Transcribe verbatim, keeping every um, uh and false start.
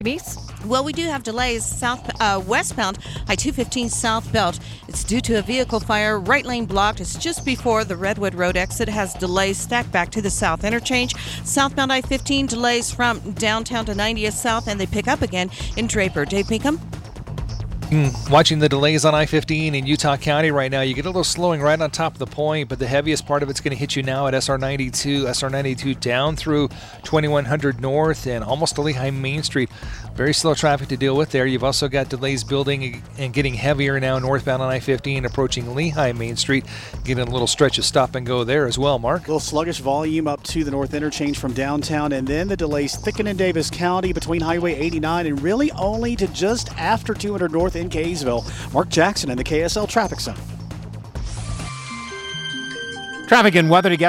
Well, we do have delays south uh, westbound I two fifteen southbound. It's due to a vehicle fire. Right lane blocked. It's just before the Redwood Road exit. It has delays stacked back to the south interchange. Southbound I fifteen delays from downtown to ninetieth South, and they pick up again in Draper. Dave Pinkham. Mm, watching the delays on I fifteen in Utah County right now, you get a little slowing right on top of the point, but the heaviest part of it's going to hit you now at S R ninety-two, S R ninety-two down through twenty-one hundred North and almost to Lehigh Main Street. Very slow traffic to deal with there. You've also got delays building and getting heavier now northbound on I fifteen, approaching Lehigh Main Street, getting a little stretch of stop and go there as well, Mark. A little sluggish volume up to the north interchange from downtown, and then the delays thicken in Davis County between Highway eighty-nine and really only to just after two hundred North in Kaysville. Mark Jackson in the K S L Traffic Center. Traffic and weather together.